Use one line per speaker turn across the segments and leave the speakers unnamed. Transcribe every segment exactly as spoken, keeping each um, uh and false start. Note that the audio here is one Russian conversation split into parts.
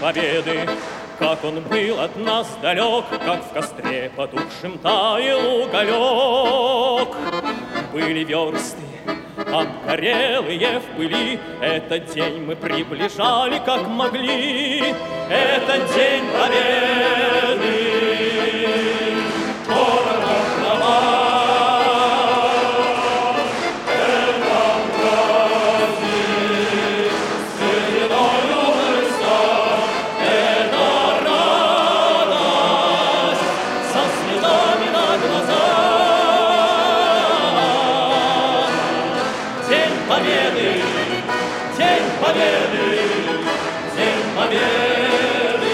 победы, как он был от нас далек, как в костре потухшем таял уголек. Были версты обгорелые в пыли, этот день мы приближали, как могли. Этот день победы. Победы, день победы, день победы.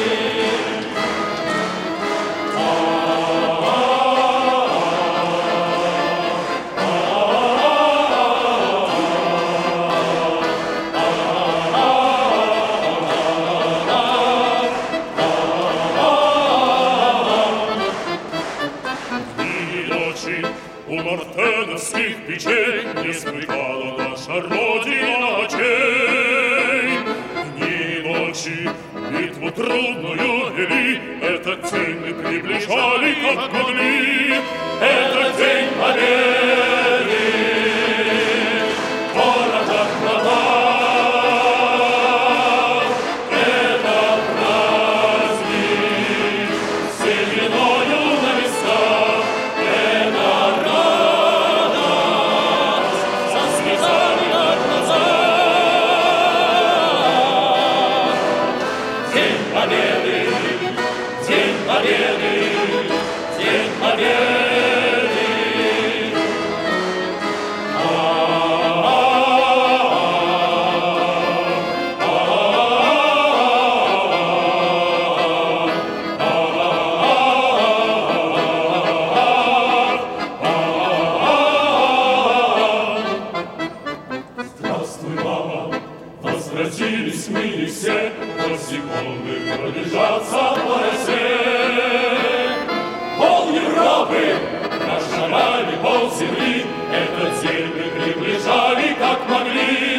Дни и ночи у мартеновских печей не смыкала наша Родина очей. Дни и ночи битву трудную вели, этот день мы приближали, как могли. Этот день победы. Города города, это праздник, сединою на висках, это радость, со слезами на глазах. День победы, день победы, день победы. Здравствуй, мама, возвратились мы не все, босиком пробежаться по росе. Пол Европы прошагали, пол земли, этот день мы приближали, как могли.